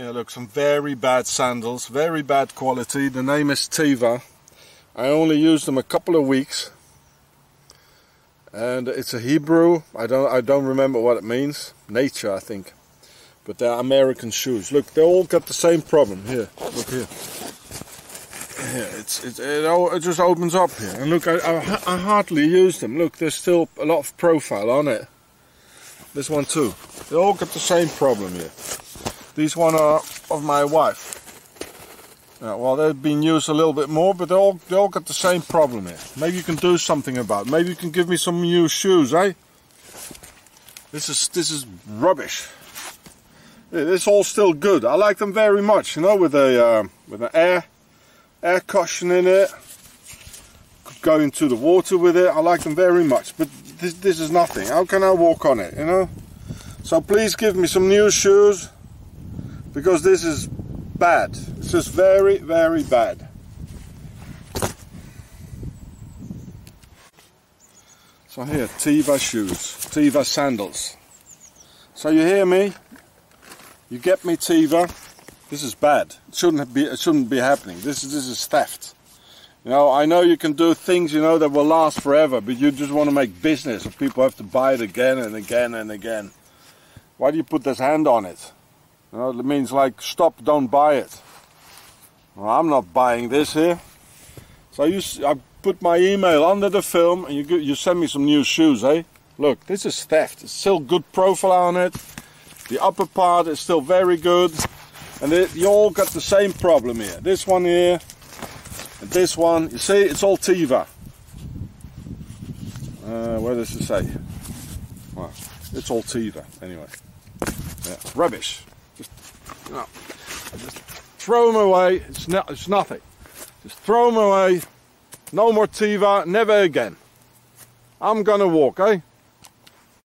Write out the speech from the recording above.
Yeah, look, some very bad sandals, very bad quality. The name is Teva. I only used them a couple of weeks, and it's a Hebrew. I don't remember what it means. Nature, I think. But they're American shoes. Look, they all got the same problem. Here, look here. Yeah, it just opens up here. And look, I hardly use them. Look, there's still a lot of profile on it. This one too. They all got the same problem here. These one are of my wife. Well, they've been used a little bit more, but they all got the same problem here. Maybe you can do something about it. Maybe you can give me some new shoes, eh? This is rubbish. It's all still good. I like them very much, you know, with an air cushion in it. Could go into the water with it. I like them very much, but this is nothing. How can I walk on it, you know? So please give me some new shoes, because this is bad. It's just very, very bad. So here, Teva shoes, Teva sandals. So you hear me? You get me, Teva? This is bad. It shouldn't be happening. This is theft. You know, I know you can do things, you know, that will last forever, but you just want to make business, and people have to buy it again and again and again. Why do you put this hand on it? You know, it means like, stop, don't buy it. Well, I'm not buying this here. So I put my email under the film, and you send me some new shoes, eh? Look, this is theft. It's still good profile on it. The upper part is still very good. And you all got the same problem here. This one here, and this one. You see, it's all Teva. Where does it say? Well, it's all Teva, anyway. Yeah, rubbish. Just throw them away. It's nothing. Just throw them away. No more Teva. Never again. I'm gonna walk, eh?